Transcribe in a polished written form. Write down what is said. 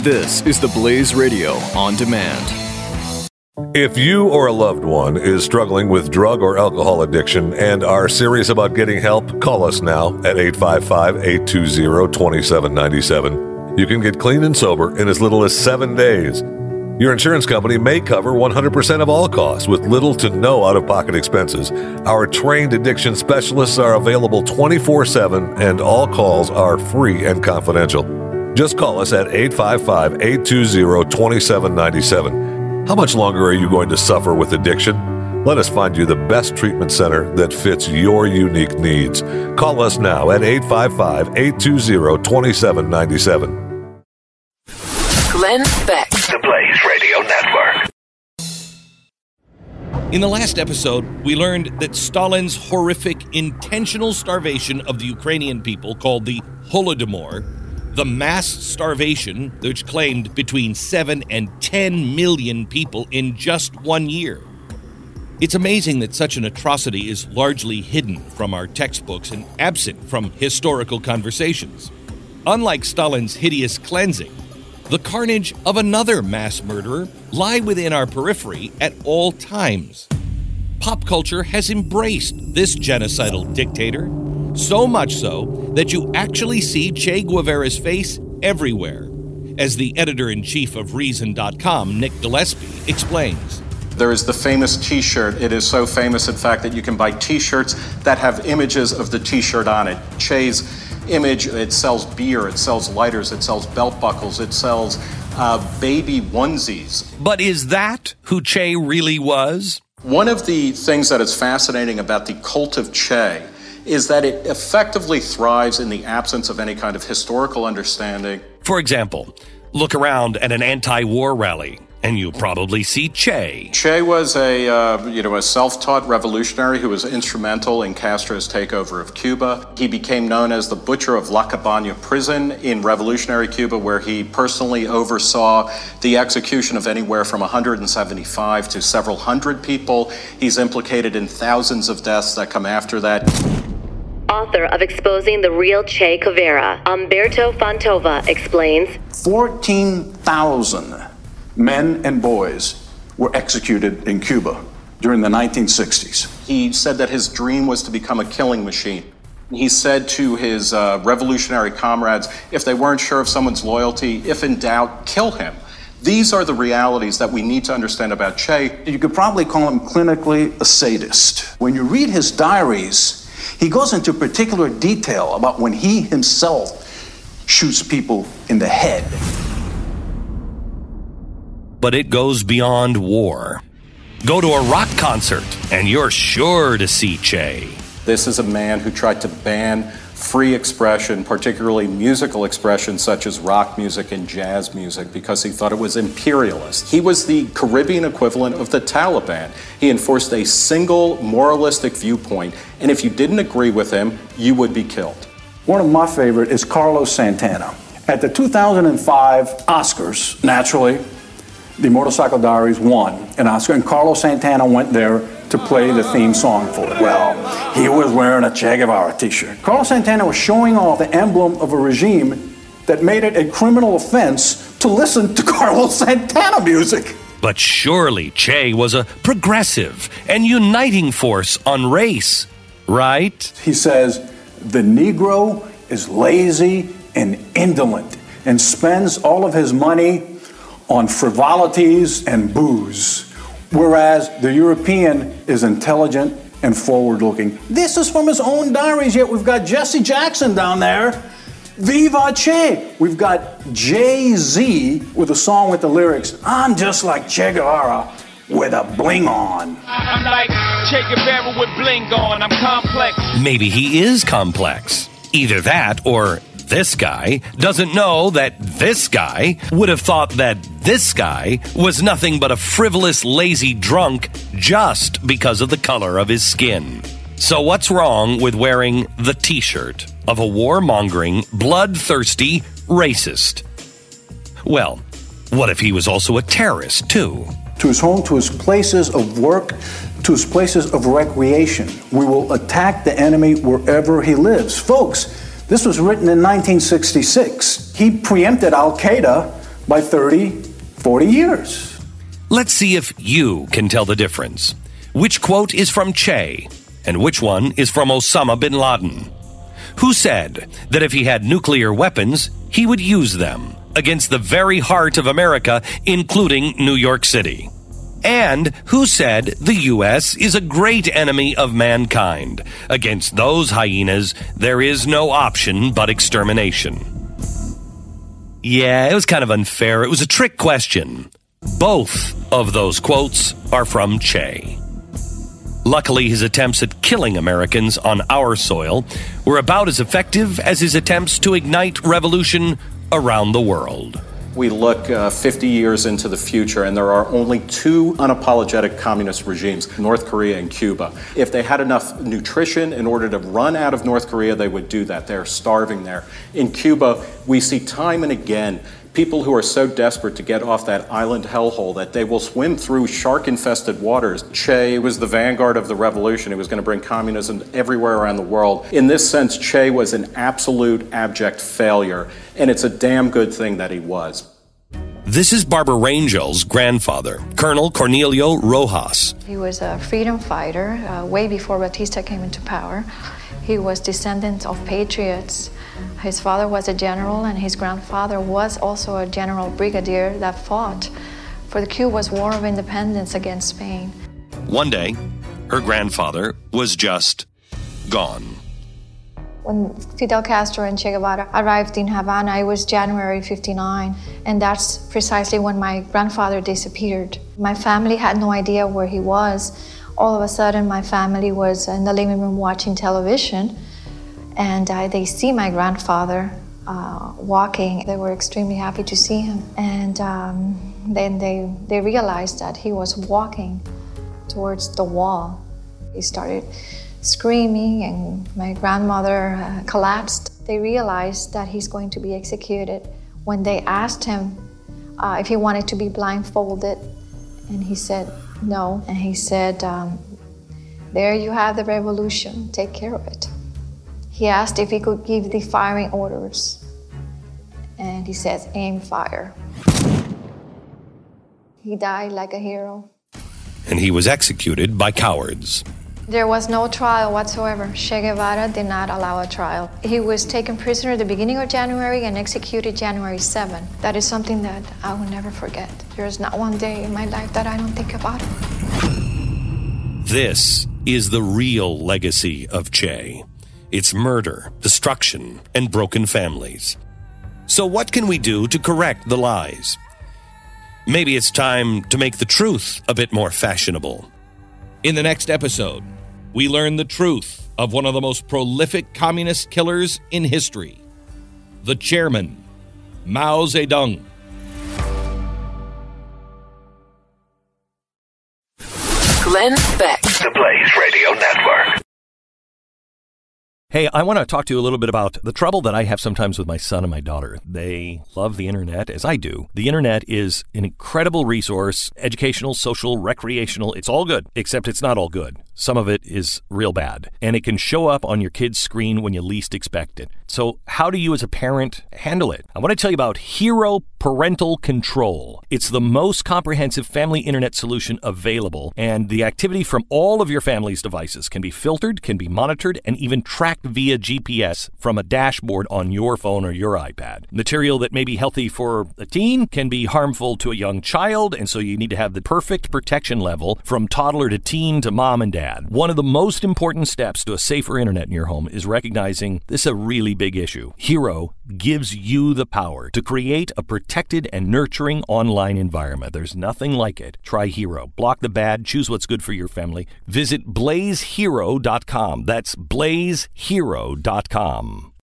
This is the Blaze Radio on demand. If you or a loved one is struggling with drug or alcohol addiction and are serious about getting help, call us now at 855-820-2797. You can get clean and sober in as little as 7 days. Your insurance company may cover 100% of all costs with little to no out-of-pocket expenses. Our trained addiction specialists are available 24/7 and all calls are free and confidential. Just call us at 855-820-2797. How much longer are you going to suffer with addiction? Let us find you the best treatment center that fits your unique needs. Call us now at 855-820-2797. Glenn Beck. The Blaze Radio Network. In the last episode, we learned that Stalin's horrific intentional starvation of the Ukrainian people, called the Holodomor, the mass starvation which claimed between 7 and 10 million people in just 1 year. It's amazing that such an atrocity is largely hidden from our textbooks and absent from historical conversations. Unlike Stalin's hideous cleansing, the carnage of another mass murderer lie within our periphery at all times. Pop culture has embraced this genocidal dictator, so much so that you actually see Che Guevara's face everywhere, as the editor-in-chief of Reason.com, Nick Gillespie, explains. There is the famous T-shirt. It is so famous, in fact, that you can buy T-shirts that have images of the T-shirt on it. Che's image, it sells beer, it sells lighters, it sells belt buckles, it sells baby onesies. But is that who Che really was? One of the things that is fascinating about the cult of Che is that it effectively thrives in the absence of any kind of historical understanding. For example, look around at an anti-war rally, and you'll probably see Che. Che was a self-taught revolutionary who was instrumental in Castro's takeover of Cuba. He became known as the Butcher of La Cabaña prison in revolutionary Cuba, where he personally oversaw the execution of anywhere from 175 to several hundred people. He's implicated in thousands of deaths that come after that. Author of Exposing the Real Che Guevara, Umberto Fontova, explains 14,000 men and boys were executed in Cuba during the 1960s. He said that his dream was to become a killing machine. He said to his revolutionary comrades, if they weren't sure of someone's loyalty, if in doubt, kill him. These are the realities that we need to understand about Che. You could probably call him clinically a sadist. When you read his diaries, he goes into particular detail about when he himself shoots people in the head. But it goes beyond war. Go to a rock concert, and you're sure to see Che. This is a man who tried to ban free expression, particularly musical expression such as rock music and jazz music, because he thought it was imperialist. He was the Caribbean equivalent of the Taliban. He enforced a single moralistic viewpoint, and if you didn't agree with him, you would be killed. One of my favorite is Carlos Santana. At the 2005 Oscars, naturally, the Motorcycle Diaries won an Oscar, and Carlos Santana went there to play the theme song for it. Well, he was wearing a Che Guevara t-shirt. Carlos Santana was showing off the emblem of a regime that made it a criminal offense to listen to Carlos Santana music. But surely Che was a progressive and uniting force on race, right? He says, the Negro is lazy and indolent and spends all of his money on frivolities and booze, whereas the European is intelligent and forward-looking. This is from his own diaries, yet we've got Jesse Jackson down there. Viva Che! We've got Jay-Z with a song with the lyrics, I'm just like Che Guevara with a bling on. I'm like Che Guevara with bling on, I'm complex. Maybe he is complex. Either that or this guy doesn't know that this guy would have thought that this guy was nothing but a frivolous, lazy drunk just because of the color of his skin. So what's wrong with wearing the t-shirt of a warmongering, bloodthirsty racist? Well, what if he was also a terrorist, too? To his home, to his places of work, to his places of recreation. We will attack the enemy wherever he lives. Folks, this was written in 1966. He preempted Al-Qaeda by 30, 40 years. Let's see if you can tell the difference. Which quote is from Che, and which one is from Osama bin Laden? Who said that if he had nuclear weapons, he would use them against the very heart of America, including New York City? And who said the U.S. is a great enemy of mankind? Against those hyenas, there is no option but extermination. Yeah, it was kind of unfair. It was a trick question. Both of those quotes are from Che. Luckily, his attempts at killing Americans on our soil were about as effective as his attempts to ignite revolution around the world. We look 50 years into the future, and there are only two unapologetic communist regimes, North Korea and Cuba. If they had enough nutrition in order to run out of North Korea, they would do that. They're starving there. In Cuba, we see time and again people who are so desperate to get off that island hellhole that they will swim through shark-infested waters. Che was the vanguard of the revolution. He was going to bring communism everywhere around the world. In this sense, Che was an absolute abject failure, and it's a damn good thing that he was. This is Barbara Rangel's grandfather, Colonel Cornelio Rojas. He was a freedom fighter way before Batista came into power. He was descendant of patriots. His father was a general, and his grandfather was also a general brigadier that fought for the Cuba's War of Independence against Spain. One day, her grandfather was just gone. When Fidel Castro and Che Guevara arrived in Havana, it was January 59, and that's precisely when my grandfather disappeared. My family had no idea where he was. All of a sudden, my family was in the living room watching television, and they see my grandfather walking. They were extremely happy to see him, and then they realized that he was walking towards the wall. He started screaming, and my grandmother collapsed. They realized that he's going to be executed. When they asked him if he wanted to be blindfolded, and he said no, and he said, there you have the revolution, take care of it. He asked if he could give the firing orders, and he says, aim, fire. He died like a hero. And he was executed by cowards. There was no trial whatsoever. Che Guevara did not allow a trial. He was taken prisoner at the beginning of January and executed January 7. That is something that I will never forget. There is not one day in my life that I don't think about it. This is the real legacy of Che. It's murder, destruction, and broken families. So what can we do to correct the lies? Maybe it's time to make the truth a bit more fashionable. In the next episode, we learn the truth of one of the most prolific communist killers in history, the chairman, Mao Zedong. Glenn Beck. The Blaze Radio Network. Hey, I want to talk to you a little bit about the trouble that I have sometimes with my son and my daughter. They love the internet, as I do. The internet is an incredible resource, educational, social, recreational. It's all good, except it's not all good. Some of it is real bad, and it can show up on your kid's screen when you least expect it. So how do you as a parent handle it? I want to tell you about Hero Parental Control. It's the most comprehensive family internet solution available, and the activity from all of your family's devices can be filtered, can be monitored, and even tracked via GPS from a dashboard on your phone or your iPad. Material that may be healthy for a teen can be harmful to a young child, and so you need to have the perfect protection level from toddler to teen to mom and dad. One of the most important steps to a safer internet in your home is recognizing this is a really big issue. Hero gives you the power to create a protected and nurturing online environment. There's nothing like it. Try Hero. Block the bad. Choose what's good for your family. Visit blazehero.com. That's blazehero.com.